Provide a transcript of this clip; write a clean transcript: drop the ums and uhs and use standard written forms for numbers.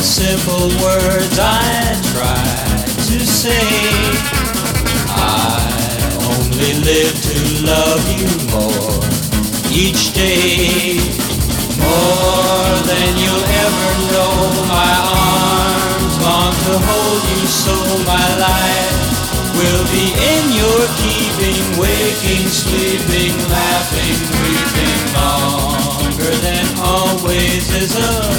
simple words I try to say. I only live to love you more each day. More than you'll ever know. My arms long to hold you, so my life will be in your keeping. Waking, sleeping, laughing, weeping, longer than always is a